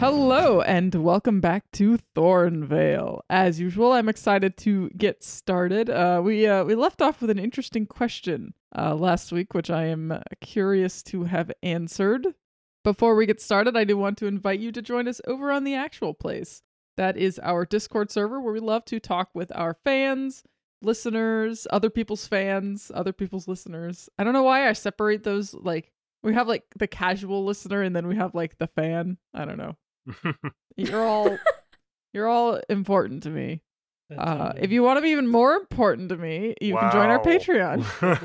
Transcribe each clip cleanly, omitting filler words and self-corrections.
Hello and welcome back to Thornvale. As usual, I'm excited to get started. We left off with an interesting question last week, which I am curious to have answered. Before we get started, I do want to invite you to join us over on the Actual Place. That is our Discord server where we love to talk with our fans, listeners, other people's fans, other people's listeners. I don't know why I separate those. Like, we have like the casual listener and then we have like the fan. I don't know. You're all important to me. If you want to be even more important to me, you can join our Patreon.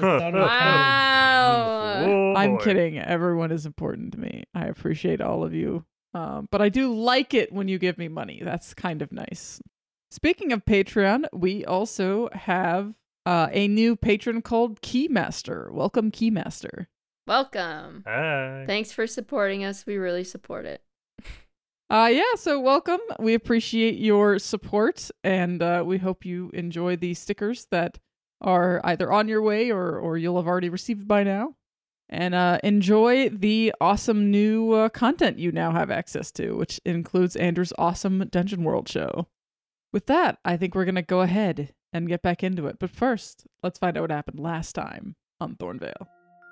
Wow. I'm kidding. Everyone is important to me. I appreciate all of you. But I do like it when you give me money. That's kind of nice. Speaking of Patreon, we also have a new patron called Keymaster. Welcome, Keymaster. Welcome. Hi. Thanks for supporting us. We really support it. So welcome. We appreciate your support, and we hope you enjoy the stickers that are either on your way or you'll have already received by now. And enjoy the awesome new content you now have access to, which includes Andrew's awesome Dungeon World show. With that, I think we're going to go ahead and get back into it. But first, let's find out what happened last time on Thornvale.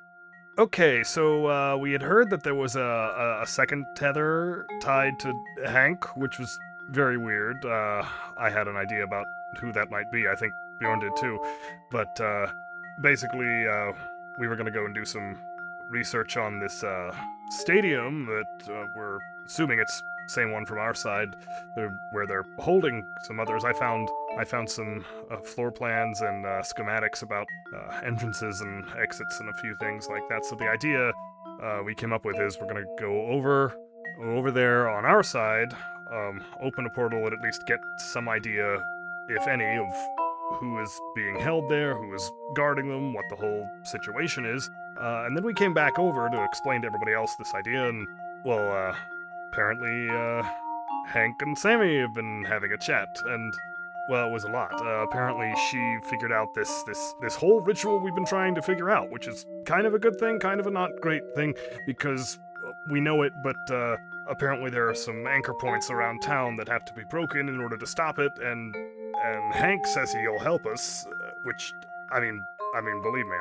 Okay, so we had heard that there was a second tether tied to Hank, which was very weird. I had an idea about who that might be. I think Bjorn did too. But basically, we were going to go and do some research on this stadium that we're assuming it's the same one from our side, where they're holding some others. I found some floor plans and schematics about entrances and exits and a few things like that. So the idea we came up with is we're going to go over there on our side, open a portal, and at least get some idea, if any, of who is being held there, who is guarding them, what the whole situation is. And then we came back over to explain to everybody else this idea, and, well, apparently Hank and Sammy have been having a chat, and well, it was a lot. Apparently, she figured out this whole ritual we've been trying to figure out, which is kind of a good thing, kind of a not great thing, because we know it, but apparently there are some anchor points around town that have to be broken in order to stop it, and Hank says he'll help us, which I mean, believe me,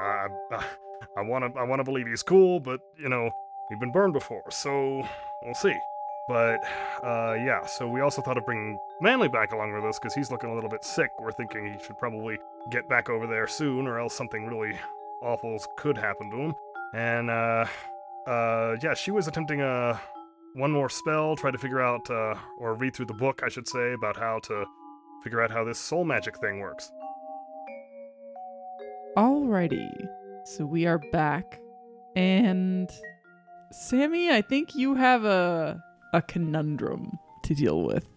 I want to believe he's cool, but you know, we've been burned before, so we'll see. But, yeah, so we also thought of bringing Manly back along with us, because he's looking a little bit sick. We're thinking he should probably get back over there soon, or else something really awful could happen to him. And, yeah, she was attempting one more spell, try to figure out, or read through the book, I should say, about how to figure out how this soul magic thing works. Alrighty, so we are back, and Sammy, I think you have a conundrum to deal with.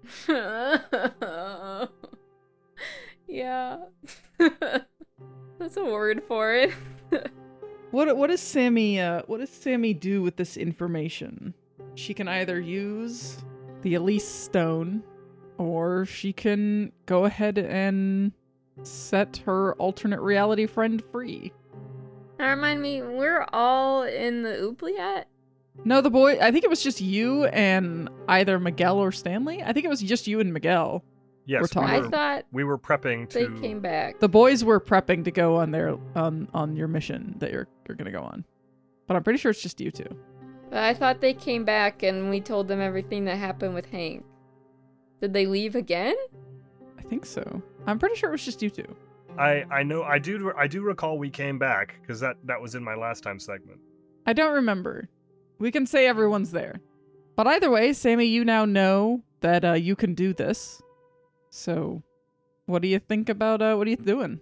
Yeah. That's a word for it. What does Sammy do with this information? She can either use the Elise Stone, or she can go ahead and set her alternate reality friend free. Now remind me, we're all in the oubliette? No, I think it was just you and either Miguel or Stanley. I think it was just you and Miguel. Yes, I thought we were prepping to... they came back. The boys were prepping to go on their on your mission that you're gonna go on. But I'm pretty sure it's just you two. But I thought they came back and we told them everything that happened with Hank. Did they leave again? I think so. I'm pretty sure it was just you two. I know, I do recall we came back, because that was in my last time segment. I don't remember. We can say everyone's there. But either way, Sammy, you now know that you can do this. So, what do you think about, what are you doing?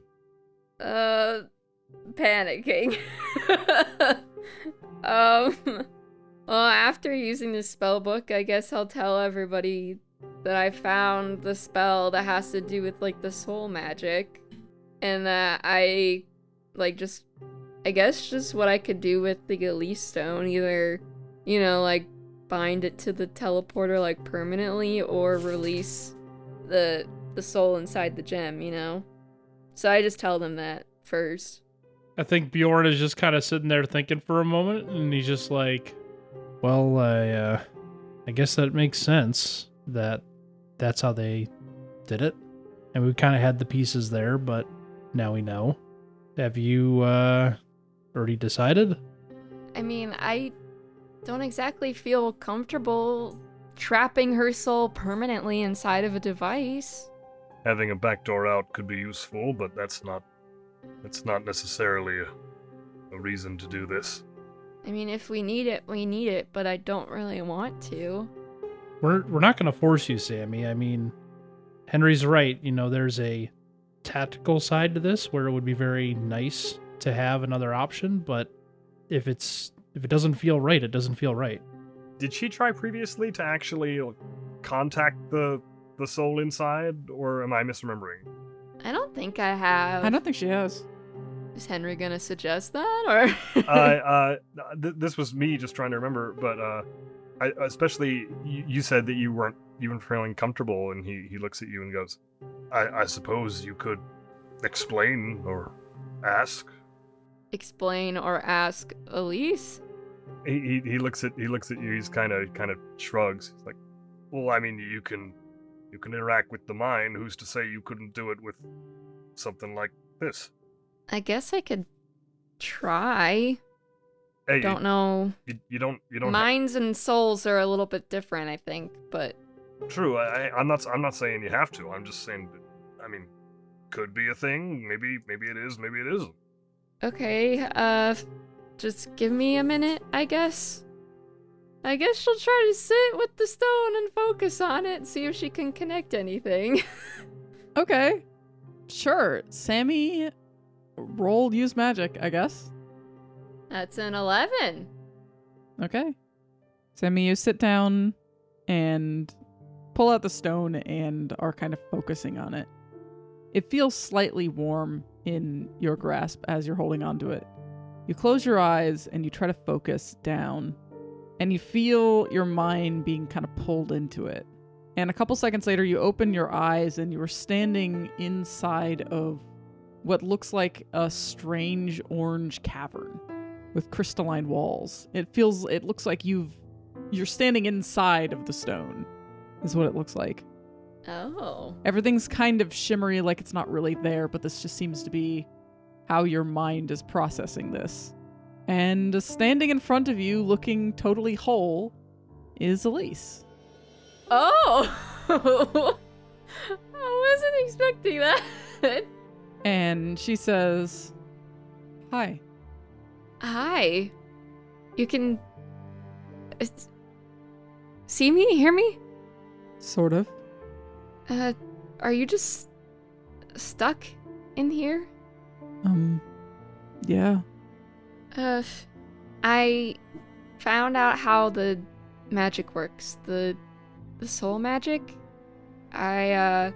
Panicking. Well, after using the spell book, I guess I'll tell everybody that I found the spell that has to do with, like, the soul magic. And that I guess just what I could do with the Elise Stone, either, you know, like, bind it to the teleporter, like, permanently, or release the soul inside the gem, you know? So I just tell them that first. I think Bjorn is just kind of sitting there thinking for a moment, and he's just like, well, I I guess that makes sense that that's how they did it. And we kind of had the pieces there, but now we know. Have you already decided? I mean, I don't exactly feel comfortable trapping her soul permanently inside of a device. Having a backdoor out could be useful, but that's not necessarily a reason to do this. I mean, if we need it, we need it, but I don't really want to. We're not going to force you, Sammy. I mean, Henry's right. You know, there's a tactical side to this where it would be very nice to have another option, but if it doesn't feel right, it doesn't feel right. Did she try previously to actually contact the soul inside, or am I misremembering? I don't think I have. I don't think she has. Is Henry gonna suggest that, or? This was me just trying to remember, but especially you said that you weren't even feeling comfortable, and he looks at you and goes, I suppose you could explain or ask. Explain or ask Elise? He looks at you. He's kind of shrugs. He's like, well, I mean, you can interact with the mind. Who's to say you couldn't do it with something like this? I guess I could try. Hey, Don't know. You don't. Minds and souls are a little bit different, I think, but True. I'm not saying you have to. I'm just saying. I mean, could be a thing. Maybe it is. Maybe it isn't. okay. Just give me a minute, I guess. I guess she'll try to sit with the stone and focus on it, see if she can connect anything. Okay. Sure. Sammy, roll use magic, I guess. That's an 11. Okay. Sammy, you sit down and pull out the stone and are kind of focusing on it. It feels slightly warm in your grasp as you're holding onto it. You close your eyes and you try to focus down, and you feel your mind being kind of pulled into it. And a couple seconds later, you open your eyes and you are standing inside of what looks like a strange orange cavern with crystalline walls. It looks like you're standing inside of the stone, is what it looks like. Oh. Everything's kind of shimmery, like it's not really there, but this just seems to be how your mind is processing this. And standing in front of you, looking totally whole, is Elise. Oh! I wasn't expecting that. And she says, "Hi." Hi. You can... see me? Hear me? Sort of. Are you just stuck in here? Yeah. I found out how the magic works. The soul magic. We're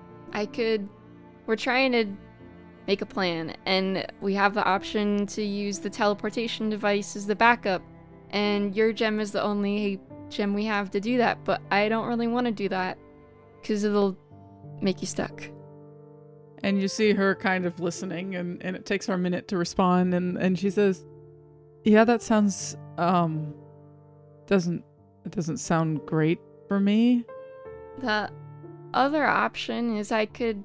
trying to make a plan, and we have the option to use the teleportation device as the backup, and your gem is the only gem we have to do that, but I don't really want to do that, because it'll make you stuck. And you see her kind of listening, and it takes her a minute to respond, and she says, "Yeah, that sounds, doesn't sound great for me." The other option is I could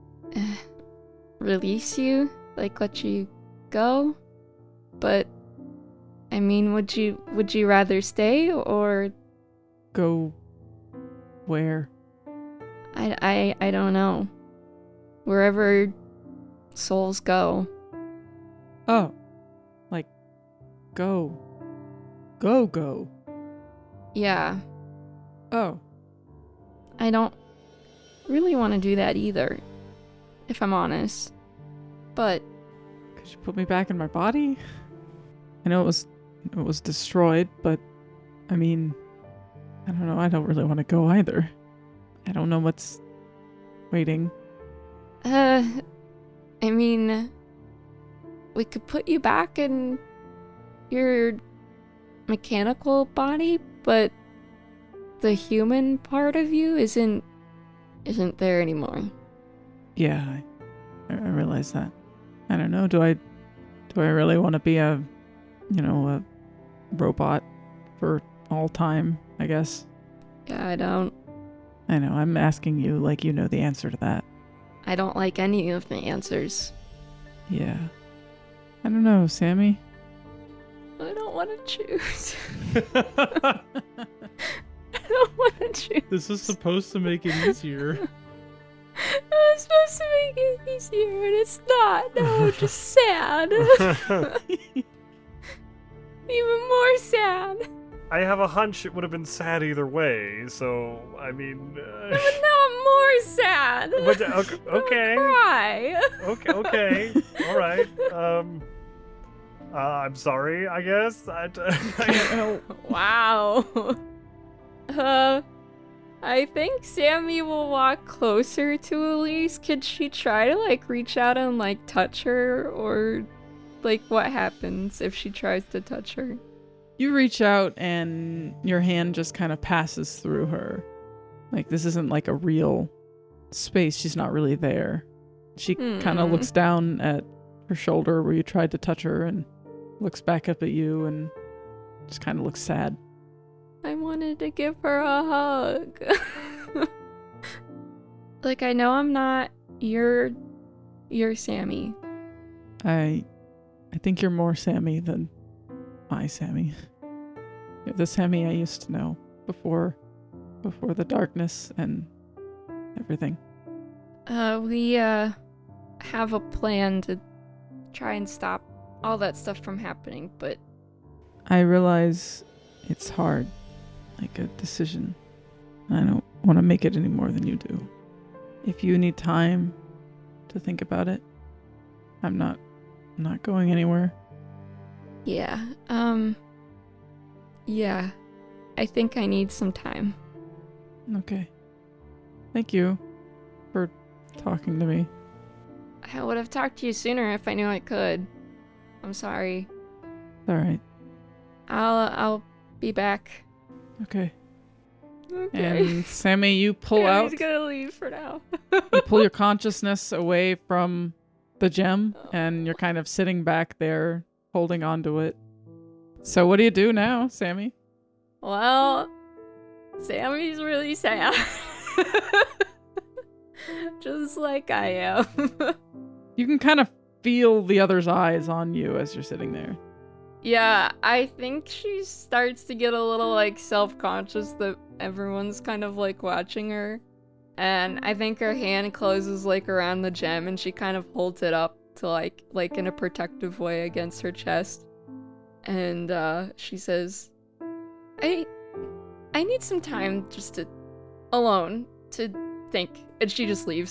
release you, like let you go, but I mean, would you rather stay or Go where? I don't know. Wherever souls go. Oh. Like, go. Go. Yeah, Oh. I don't really want to do that either, if I'm honest. But Could you put me back in my body? I know it was destroyed, but I mean, I don't know. I don't really want to go either. I don't know what's waiting. I mean, we could put you back in your mechanical body, but the human part of you isn't there anymore. Yeah, I realize that. I don't know. Do I really want to be a robot for all time? I guess. Yeah, I don't. I know, I'm asking you like you know the answer to that. I don't like any of the answers. Yeah. I don't know, Sammy. I don't want to choose. I don't want to choose. This is supposed to make it easier. I'm supposed to make it easier, and it's not. No, I'm just sad. Even more sad. I have a hunch it would have been sad either way, so, I mean... But now I'm more sad. But, okay. I'm gonna cry. Okay, alright. I'm sorry, I guess. Wow. I think Sammy will walk closer to Elise. Could she try to, like, reach out and, like, touch her? Or, like, what happens if she tries to touch her? You reach out and your hand just kind of passes through her. Like, this isn't like a real space. She's not really there. She kind of looks down at her shoulder where you tried to touch her and looks back up at you and just kind of looks sad. I wanted to give her a hug. Like, I know I'm not your Sammy. I think you're more Sammy than my Sammy. You're the Sammy I used to know before the darkness and everything. We have a plan to try and stop all that stuff from happening, but I realize it's hard, like a decision. I don't want to make it any more than you do. If you need time to think about it, I'm not going anywhere. yeah, yeah, I think I need some time. Okay. Thank you for talking to me. I would have talked to you sooner if I knew I could. I'm sorry. All right. I'll be back. Okay. Okay. And Sammy, you pull out. He's gonna leave for now. You pull your consciousness away from the gem, and you're kind of sitting back there, holding onto it. So what do you do now, Sammy? Well, Sammy's really sad. Just like I am. You can kind of feel the other's eyes on you as you're sitting there. Yeah, I think she starts to get a little, like, self-conscious that everyone's kind of, like, watching her. And I think her hand closes, like, around the gem, and she kind of holds it up to, like in a protective way against her chest. And, she says, I need some time just to, alone, to think. And she just leaves.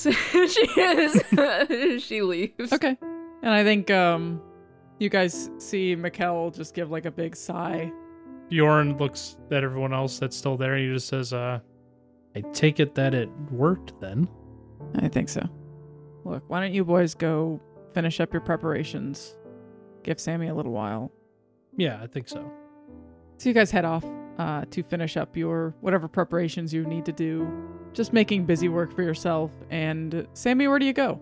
She leaves. Okay. And I think, you guys see Mikkel just give, like, a big sigh. Bjorn looks at everyone else that's still there. He just says, I take it that it worked then. I think so. Look, why don't you boys go finish up your preparations? Give Sammy a little while. Yeah, I think so. So you guys head off to finish up your whatever preparations you need to do. Just making busy work for yourself. And Sammy, where do you go?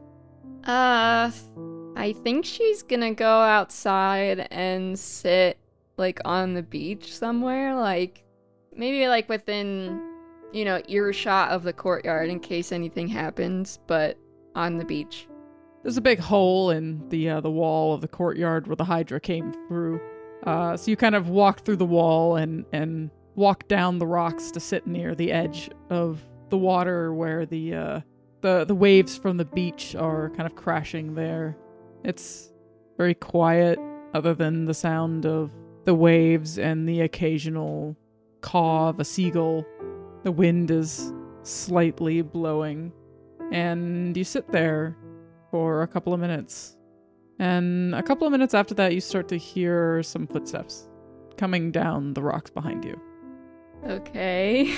I think she's gonna go outside and sit, like, on the beach somewhere, like, maybe, like, within, earshot of the courtyard in case anything happens, but on the beach. There's a big hole in the wall of the courtyard where the Hydra came through. So you kind of walk through the wall and walk down the rocks to sit near the edge of the water where the waves from the beach are kind of crashing there. It's very quiet other than the sound of the waves and the occasional caw of a seagull. The wind is slightly blowing, and you sit there for a couple of minutes. And a couple of minutes after that, you start to hear some footsteps coming down the rocks behind you. Okay.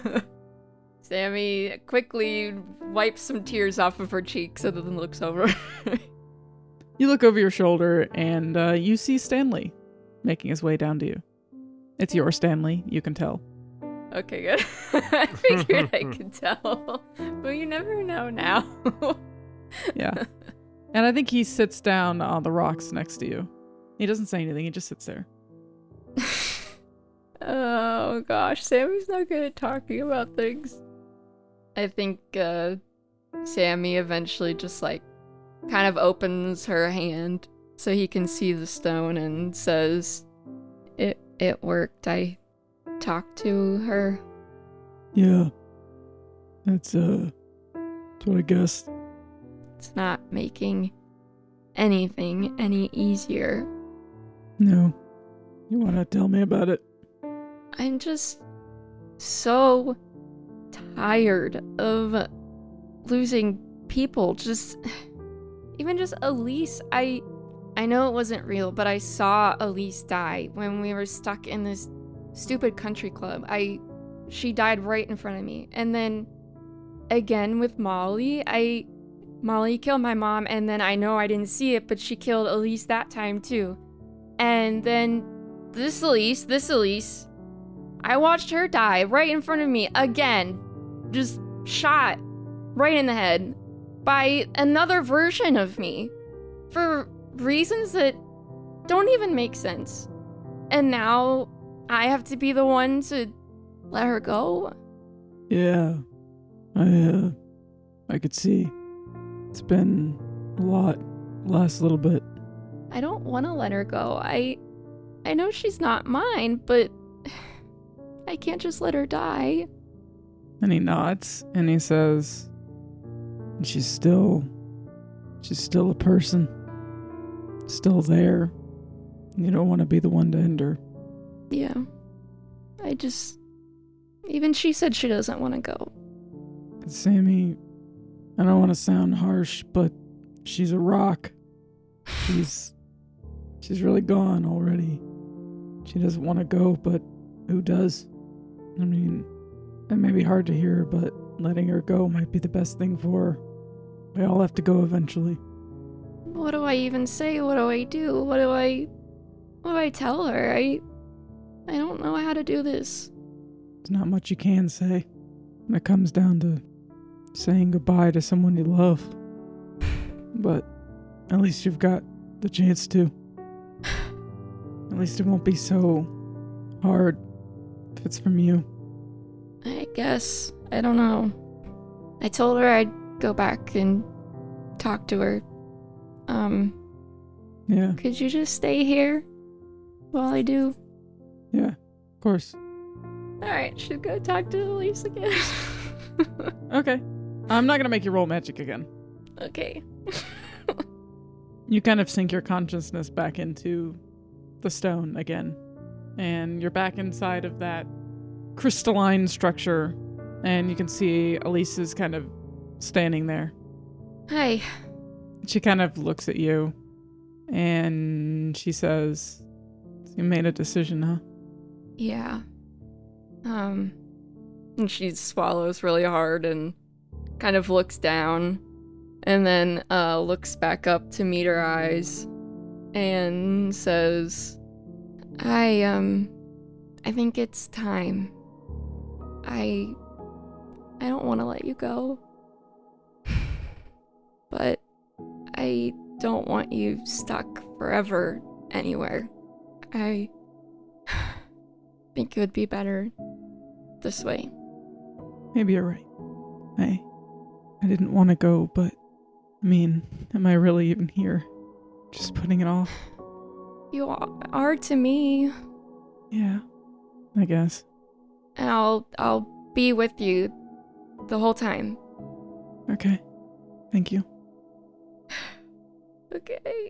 Sammy quickly wipes some tears off of her cheeks and then looks over. You look over your shoulder, and you see Stanley making his way down to you. It's your Stanley, you can tell. Okay, good. I figured I could tell. But you never know now. Yeah. And I think he sits down on the rocks next to you. He doesn't say anything, he just sits there. Oh gosh, Sammy's not good at talking about things. I think Sammy eventually just like kind of opens her hand so he can see the stone and says, It worked. I talked to her. Yeah. That's what I guessed. It's not making anything any easier. No. You wanna tell me about it? I'm just so tired of losing people. Even just Elise. I know it wasn't real, but I saw Elise die when we were stuck in this stupid country club. She died right in front of me. And then again with Molly, Molly killed my mom, and then I know I didn't see it, but she killed Elise that time too. And then this Elise, I watched her die right in front of me again. Just shot right in the head by another version of me for reasons that don't even make sense. And now I have to be the one to let her go? Yeah. I could see. It's been a lot last little bit. I don't want to let her go. I know she's not mine, but I can't just let her die. And he nods and he says, she's still a person. Still there. You don't want to be the one to end her. Yeah. Even she said she doesn't want to go. Sammy, I don't want to sound harsh, but she's a rock. She's really gone already. She doesn't want to go, but who does? I mean, it may be hard to hear, but letting her go might be the best thing for her. We all have to go eventually. What do I even say? What do I do? What do I tell her? I don't know how to do this. There's not much you can say when it comes down to saying goodbye to someone you love. But at least you've got the chance to. At least it won't be so hard if it's from you. I guess. I don't know. I told her I'd go back and talk to her. Yeah. Could you just stay here while I do? Yeah, of course. Alright, should go talk to Elise again. Okay. I'm not gonna make you roll magic again. Okay. You kind of sink your consciousness back into the stone again. And you're back inside of that crystalline structure. And you can see Elise is kind of standing there. Hi. She kind of looks at you. And she says, you made a decision, huh? Yeah. And she swallows really hard and kind of looks down and then looks back up to meet her eyes and says, I think it's time. I don't want to let you go. But I don't want you stuck forever anywhere. I think it would be better this way. Maybe you're right. I didn't want to go, but I mean, am I really even here? Just putting it off? You are to me. Yeah, I guess. And I'll be with you the whole time. Okay. Thank you. Okay.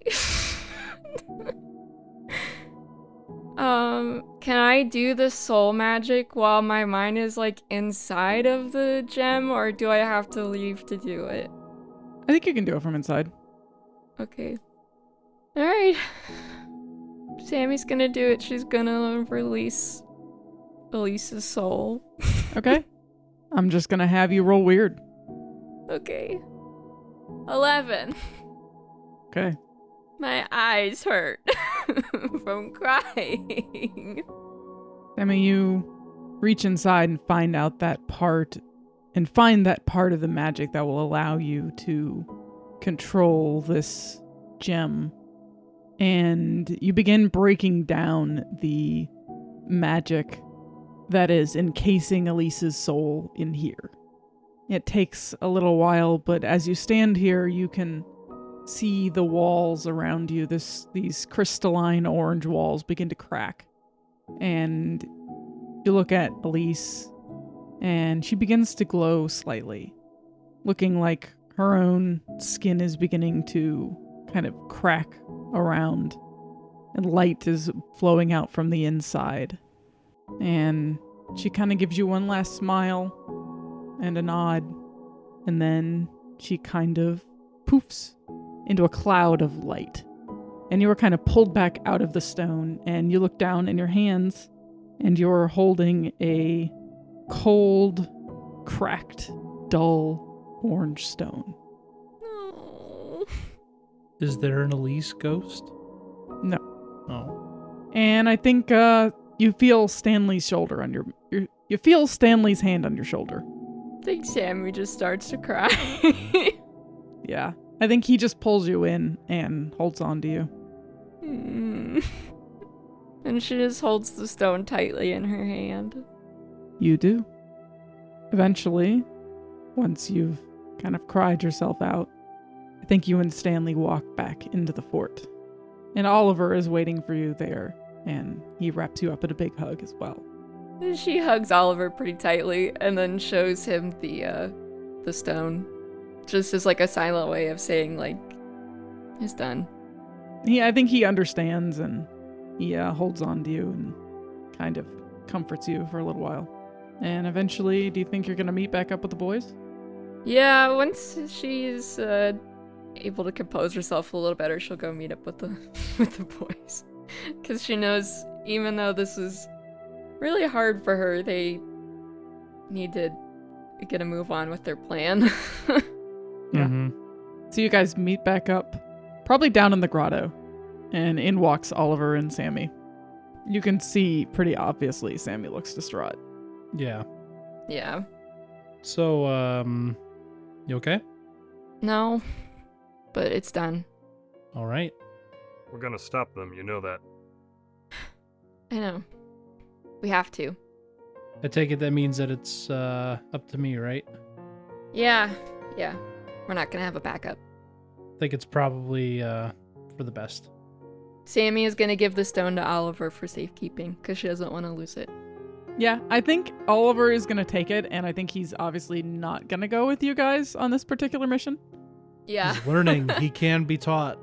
Can I do the soul magic while my mind is like inside of the gem, or do I have to leave to do it? I think you can do it from inside. Okay. Alright. Sammy's gonna do it. She's gonna release Elise's soul. Okay. I'm just gonna have you roll weird. Okay. 11. Okay. My eyes hurt from crying. I mean, you reach inside and find out that part, and find that part of the magic that will allow you to control this gem. And you begin breaking down the magic that is encasing Elise's soul in here. It takes a little while, but as you stand here, you can see the walls around you, these crystalline orange walls begin to crack. And you look at Elise, and she begins to glow slightly, looking like her own skin is beginning to kind of crack around, and light is flowing out from the inside. And she kind of gives you one last smile and a nod, and then she kind of poofs into a cloud of light. And you are kind of pulled back out of the stone, and you look down in your hands, and you're holding a cold, cracked, dull orange stone. No. Is there an Elise ghost? No. Oh. And I think you feel Stanley's shoulder on you feel Stanley's hand on your shoulder. I think Sammy just starts to cry. Yeah. I think he just pulls you in and holds on to you. And she just holds the stone tightly in her hand. You do. Eventually, once you've kind of cried yourself out, I think you and Stanley walk back into the fort. And Oliver is waiting for you there, and he wraps you up in a big hug as well. She hugs Oliver pretty tightly and then shows him the stone. Just as like a silent way of saying like, it's done. I think he understands, and he holds on to you and kind of comforts you for a little while. And eventually, do you think you're going to meet back up with the boys? Yeah, once she's able to compose herself a little better, she'll go meet up with the boys. Because she knows, even though this is really hard for her, they need to get a move on with their plan. Yeah. Mm-hmm. So you guys meet back up, probably down in the grotto, and in walks Oliver and Sammy. You can see pretty obviously Sammy looks distraught. Yeah. Yeah. So, you okay? No, but it's done. All right. We're gonna stop them, you know that. I know. We have to. I take it that means that it's up to me, right? Yeah. We're not gonna have a backup. I think it's probably for the best. Sammy is gonna give the stone to Oliver for safekeeping, because she doesn't want to lose it. Yeah, I think Oliver is going to take it, and I think he's obviously not going to go with you guys on this particular mission. Yeah. He's learning. He can be taught.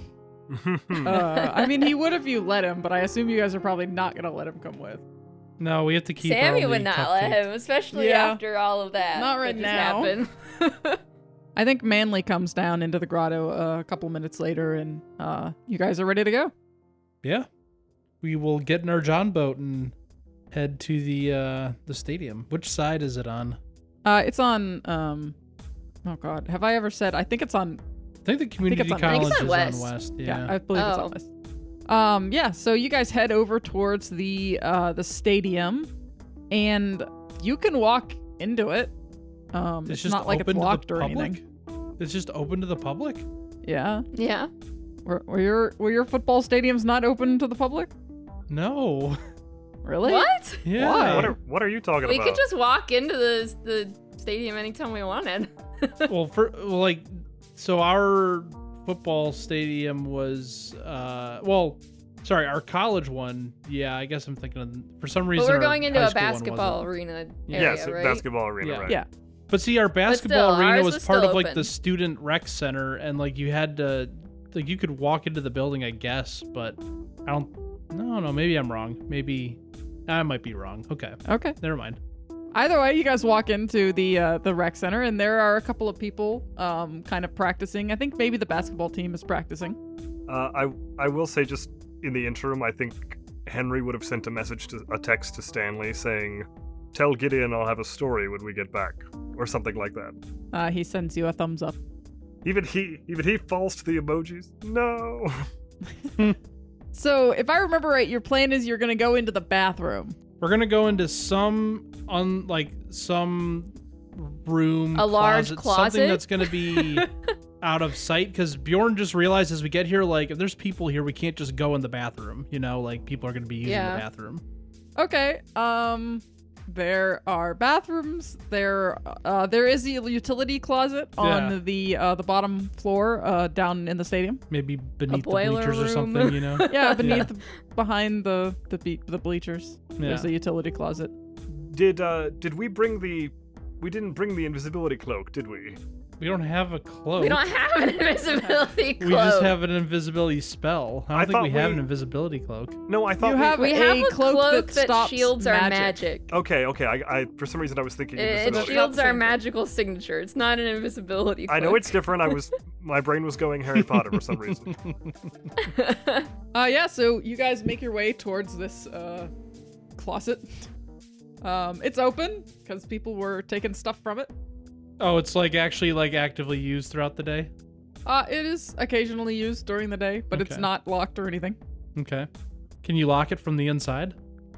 I mean, he would if you let him, but I assume you guys are probably not going to let him come with. No, we have to keep Sammy our would only not let cupcake. him, especially Yeah. after all of that. Not right that now. just happened. I think Manly comes down into the grotto a couple minutes later, and you guys are ready to go. Yeah. We will get in our John boat and head to the stadium. Which side is it on? It's on, oh God, have I ever said, I think it's on, I think the community it's on- I college think it's on is west. on west. yeah, Yeah. I believe it's on west. Yeah, so you guys head over towards the stadium, and you can walk into it. It's just not like it's open to the locked or public? anything. It's just open to the public? Yeah. Yeah. Were your football stadiums not open to the public? No. Really? What? Yeah. Why? What are you talking We about? could just walk into the stadium anytime we wanted. So our football stadium was our college one. Yeah, I guess I'm thinking of, for some reason. But we're our going into high a school one basketball wasn't. arena Yeah. area, Yes, right? basketball arena, Yeah. right? Yeah. But see, our basketball still, arena ours was was part still of like open. the student rec center, and like you had to, like you could walk into the building, I guess. But I don't. No, maybe I'm wrong. Maybe I might be wrong. Okay, Okay. never mind. Either way, you guys walk into the rec center, and there are a couple of people kind of practicing. I think maybe the basketball team is practicing. I will say, just in the interim, I think Henry would have sent a text to Stanley saying, "Tell Gideon I'll have a story when we get back," or something like that. He sends you a thumbs up. Even he falls to the emojis. No. So, if I remember right, your plan is you're going to go into the bathroom. We're gonna go into some room, A large something closet? that's gonna be out of sight. Because Bjorn just realized as we get here, like if there's people here, we can't just go in the bathroom. You know, like people are gonna be using Yeah. the bathroom. Okay. There are bathrooms. There is a utility closet on the bottom floor, down in the stadium. Maybe beneath the boiler bleachers or room. something, you know? Yeah, behind the bleachers. Yeah. There's a utility closet. Did we bring the? We didn't bring the invisibility cloak, did we? We don't have a cloak. We don't have an invisibility cloak. We just have an invisibility spell. I don't think we have an we- invisibility cloak. No, I thought You have We a have a cloak cloak that that stops shields our magic. magic. Okay. I for some reason I was thinking It invisibility. shields our Same thing. magical signature. It's not an invisibility cloak. I know it's different. My brain was going Harry Potter for some reason. Yeah, so you guys make your way towards this closet. It's open because people were taking stuff from it. Oh, it's like actually like actively used throughout the day? It is occasionally used during the day, but it's Okay. not locked or anything. Okay. Can you lock it from the inside?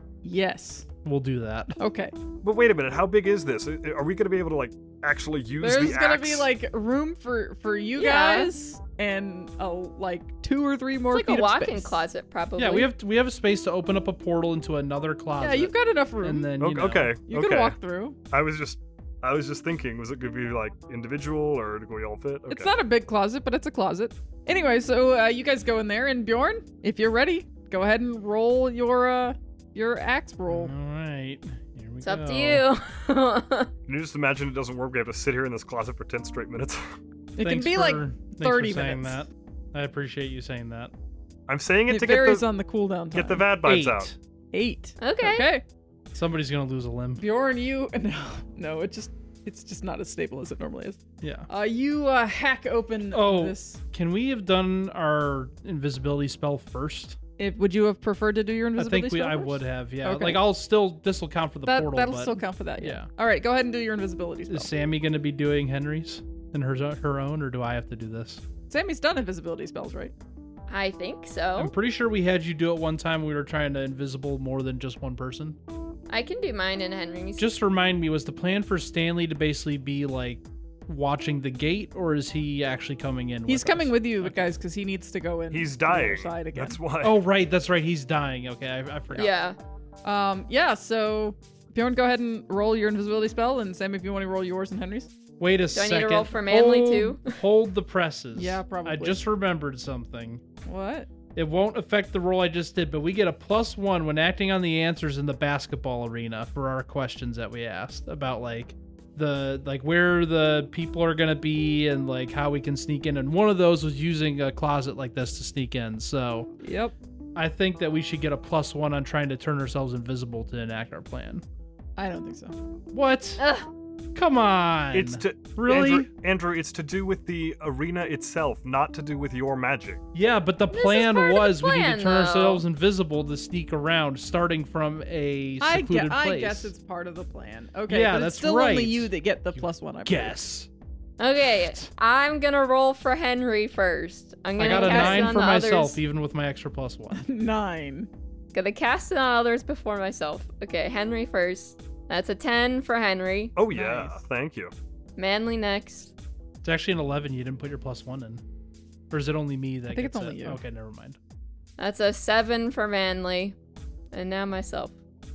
Yes. We'll do that. Okay. But wait a minute, how big is this? Are we going to be able to like actually use There's the gonna axe? be like room for you Yeah. guys and like 2 or 3 more It's like feet a of walk-in space. closet, probably. Yeah, we have a space to open up a portal into another closet. Yeah, you've got enough room. And then you know, Okay. you okay. can walk through. I was just thinking, was it going to be like individual or do we all fit? Okay. It's not a big closet, but it's a closet. Anyway, so you guys go in there, and Bjorn, if you're ready, go ahead and roll your axe roll. All right. Here we It's go. up to you. Can you just imagine it doesn't work? We have to sit here in this closet for 10 straight minutes. It can Thanks be for- like thanks 30 for saying minutes. that. I appreciate you saying that. I'm saying it It to varies get on the cooldown time. the bad vibes 8. out. 8. Okay. Okay. Somebody's gonna lose a limb. Bjorn, you no, it's just not as stable as it normally is. Yeah. You hack open Oh. this. Can we have done our invisibility spell first? Would you have preferred to do your I invisibility think spell I first? would have. Yeah. Okay. Like this will count for the portal. That'll but still count for that. Yeah. yeah. All right, go ahead and do your invisibility spell. Is Sammy gonna be doing Henry's and her own, or do I have to do this? Sammy's done invisibility spells, right? I think I'm so. pretty sure we had you do it one time. We were trying to invisible more than just one person. I can do mine and Henry's. Just remind me, was the plan for Stanley to basically be like watching the gate, or is he actually coming in? He's with coming us? with you Okay. guys because he needs to go in. He's to the other dying. Side again. That's why. Oh right, that's right. He's dying. Okay, I forgot. Yeah. Yeah. So Bjorn, go ahead and roll your invisibility spell, and Sam, if you want to roll yours and Henry's. Wait a Do I second. need to roll for manly Hold- too? Hold the presses. Yeah, probably. I just remembered something. What? It won't affect the roll I just did, but we get a +1 when acting on the answers in the basketball arena for our questions that we asked about like where the people are gonna be and like how we can sneak in. And one of those was using a closet like this to sneak in. So Yep. I think that we should get a +1 on trying to turn ourselves invisible to enact our plan. I don't think so. What? Ugh. Come on. It's to Really? Andrew, it's to do with the arena itself, not to do with your magic. Yeah, but the This is plan part of the was we need plan, to turn though. ourselves invisible to sneak around, starting from a secluded place. I guess it's part of the plan. Okay, Yeah, but that's it's still only right. you that get the +1. I believe. Guess. Okay, I'm gonna roll for Henry first. I'm I gonna got a cast it 9 on for the myself, others. even with my extra +1. 9. Gonna cast it on others before myself. Okay, Henry first. That's a 10 for Henry. Oh yeah, Nice. thank you. Manly next. It's actually an 11. You didn't put your +1 in, or is it only me that I think gets it's only it? you. Okay, never mind. That's a 7 for Manly. And now myself.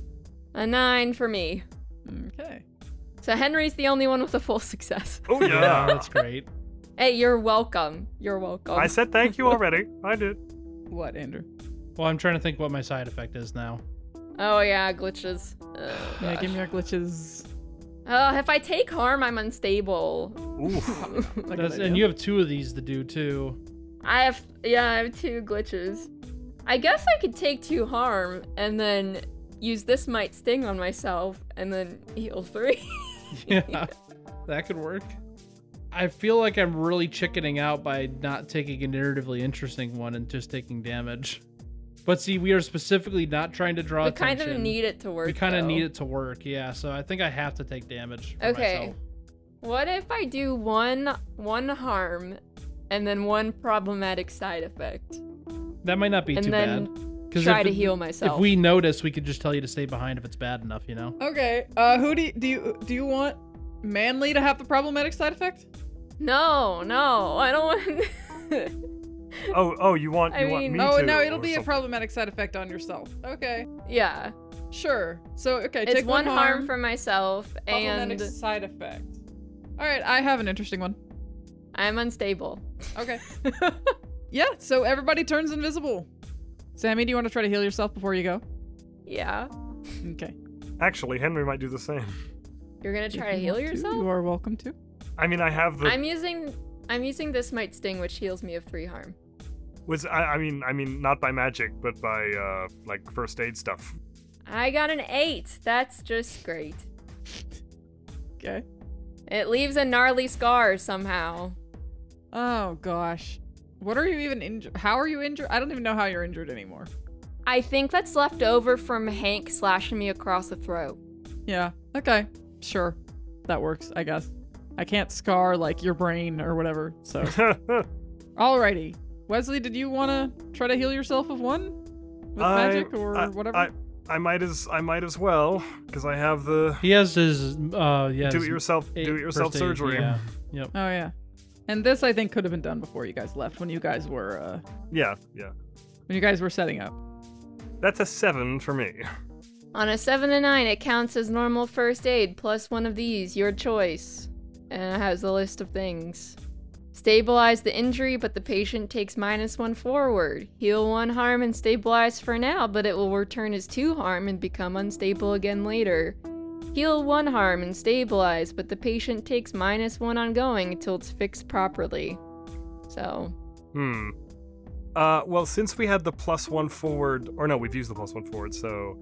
A 9 for me. Okay. So Henry's the only one with a full success. Oh Yeah, yeah. that's great. Hey, you're welcome. You're welcome. I said thank you already. I did. What, Andrew? Well, I'm trying to think what my side effect is now. Oh yeah, glitches. Yeah, give me your glitches. Oh, if I take harm, I'm unstable. Oof. Not a good That's, idea. and you have 2 of these to do too. I have 2 glitches. I guess I could take 2 harm and then use this might sting on myself and then heal 3. Yeah, that could work. I feel like I'm really chickening out by not taking a narratively interesting one and just taking damage. But see, we are specifically not trying to draw We attention. kind of need it to work. We kind of though. need it to work, yeah. So I think I have to take damage for Okay. myself. What if I do one harm and then 1 problematic side effect That might not be and too then bad. 'Cause try if to it- heal myself? If we notice, we could just tell you to stay behind if it's bad enough, you know? Okay. Who do you want Manly to have the problematic side effect? No, I don't want. Oh, you want I me mean- to? Oh no, it'll or be a something. problematic side effect on yourself. Okay. Yeah. Sure. So, okay, It's take one harm harm for myself, problematic and side effect. All right, I have an interesting one. I'm unstable. Okay. Yeah, so everybody turns invisible. Sammy, do you want to try to heal yourself before you go? Yeah. Okay. Actually, Henry might do the same. You're gonna try If to you heal want to, yourself? You are welcome to. I mean, I have the. I'm using this might sting, which heals me of 3 harm. I mean, not by magic, but by like first aid stuff. I got an 8. That's just great. Okay. It leaves a gnarly scar somehow. Oh, gosh. What are you even injured? How are you injured? I don't even know how you're injured anymore. I think that's left over from Hank slashing me across the throat. Yeah. Okay. Sure. That works, I guess. I can't scar, like, your brain or whatever, so. Alrighty. Wesley, did you want to try to heal yourself of 1? With magic or whatever? I might as well, because I have the He has his do it yourself first aid, surgery. Yeah. Yep. Oh, yeah. And this, I think, could have been done before you guys left, when you guys were, Yeah. setting up. That's a 7 for me. On a 7 to 9, it counts as normal first aid plus 1 of these, your choice. And it has a list of things. Stabilize the injury, but the patient takes -1 forward. Heal 1 harm and stabilize for now, but it will return as 2 harm and become unstable again later. Heal 1 harm and stabilize, but the patient takes -1 ongoing until it's fixed properly. So, Well, since we had the +1 forward, or no, we've used the +1 forward, so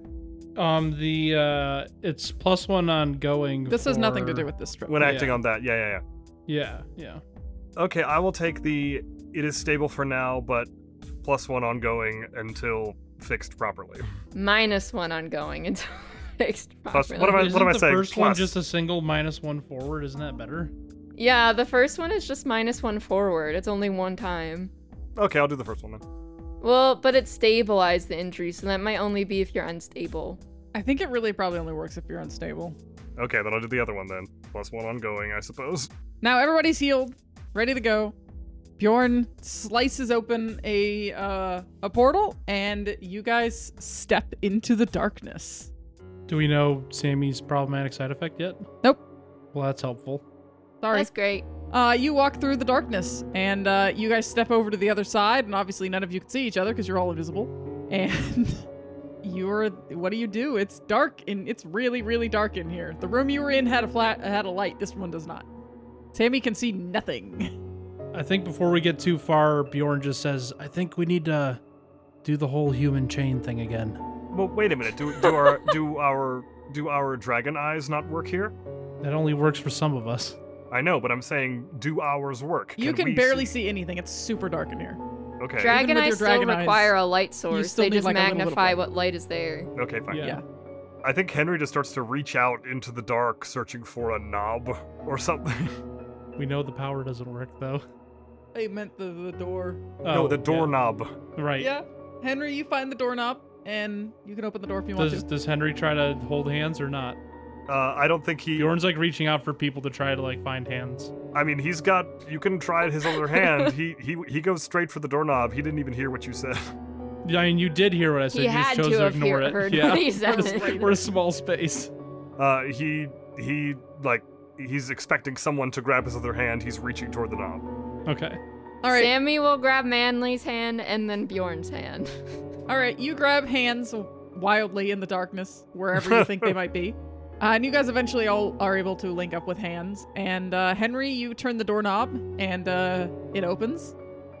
It's +1 ongoing. This has nothing to do with this stroke. when Yeah. acting on that, yeah. Yeah. Okay, I will take the. It is stable for now, but +1 ongoing until fixed properly. -1 ongoing until fixed Plus- properly. what am I Isn't the saying? first one Plus. just a single -1 forward? Isn't that better? Yeah, the first one is just -1 forward. It's only 1 time. Okay, I'll do the first one then. Well, but it stabilized the injury, so that might only be if you're unstable. I think it really probably only works if you're unstable. Okay, then I'll do the other one then. +1 ongoing, I suppose. Now everybody's healed, ready to go. Bjorn slices open a portal, and you guys step into the darkness. Do we know Sammy's problematic side effect yet? Nope. Well, that's helpful. Sorry. That's great. You walk through the darkness, and you guys step over to the other side, and obviously none of you can see each other because you're all invisible. And what do you do? It's dark, and it's really, really dark in here. The room you were in had a light. This one does not. Sammy can see nothing. I think before we get too far, Bjorn just says, I think we need to do the whole human chain thing again. Well, wait a minute. Do our dragon eyes not work here? That only works for some of us. I know, but I'm saying, do ours work? You we can barely see anything. It's super dark in here. Okay. Dragon with your eyes still dragon eyes, require a light source. still They need, just like, a little bit of magnify light. what light is there. Okay, fine. Yeah. Yeah. I think Henry just starts to reach out into the dark, searching for a knob or something. We know the power doesn't work, though. I meant the door. No, the yeah. doorknob. Right. Yeah. Henry, you find the doorknob, and you can open the door if you want to. Does Henry try to hold hands or not? I don't think he. Bjorn's like reaching out for people to try to like find hands. I mean, he's got. You can try his other hand. He goes straight for the doorknob. He didn't even hear what you said. Yeah, I mean, you did hear what I said. He You just had chose to to have ignore it. heard Yeah. what he said. We're a small space. He like he's expecting someone to grab his other hand. He's reaching toward the knob. Okay. All right. Sammy will grab Manly's hand and then Bjorn's hand. All right. You grab hands wildly in the darkness, wherever you think they might be. And you guys eventually all are able to link up with hands. And Henry, you turn the doorknob, and it opens.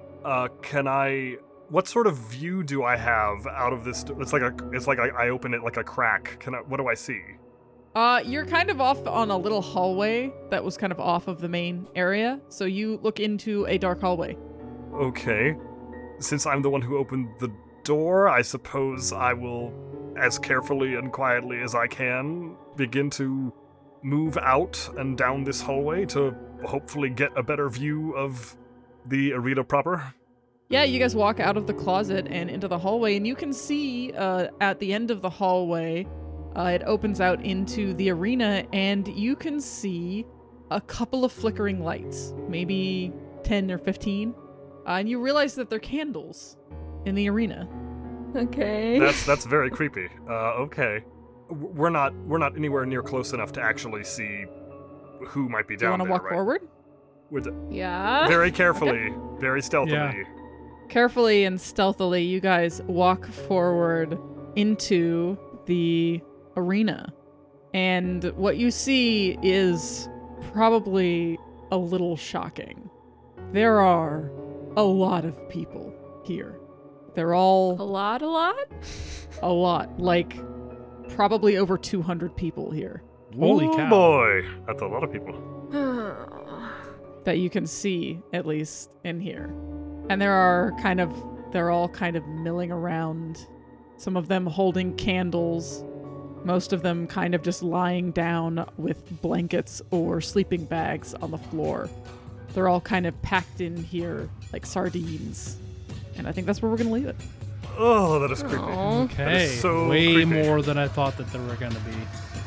Can I? What sort of view do I have out of this? It's like I open it like a crack. What do I see? You're kind of off on a little hallway that was kind of off of the main area. So you look into a dark hallway. Okay. Since I'm the one who opened the door, I suppose I will, as carefully and quietly as I can, begin to move out and down this hallway to hopefully get a better view of the arena proper. Yeah, you guys walk out of the closet and into the hallway, and you can see at the end of the hallway, it opens out into the arena, and you can see a couple of flickering lights, maybe 10 or 15, and you realize that they're candles in the arena. Okay. That's very creepy. Okay. we're not anywhere near close enough to actually see who might be Do you down want to there. walk Right? forward? With Yeah. very carefully, very stealthily. Yeah. Carefully and stealthily, you guys walk forward into the arena. And what you see is probably a little shocking. There are a lot of people here. They're A all lot? a lot, like probably over 200 people here Holy Ooh, cow. boy, that's a lot of people. that you can see, at least in here. And they're all kind of milling around, some of them holding candles, most of them kind of just lying down with blankets or sleeping bags on the floor. They're all kind of packed in here like sardines. And I think that's where we're going to leave it. Oh, that is creepy. Aw. Okay. so Way creepy. more than I thought that there were going to be.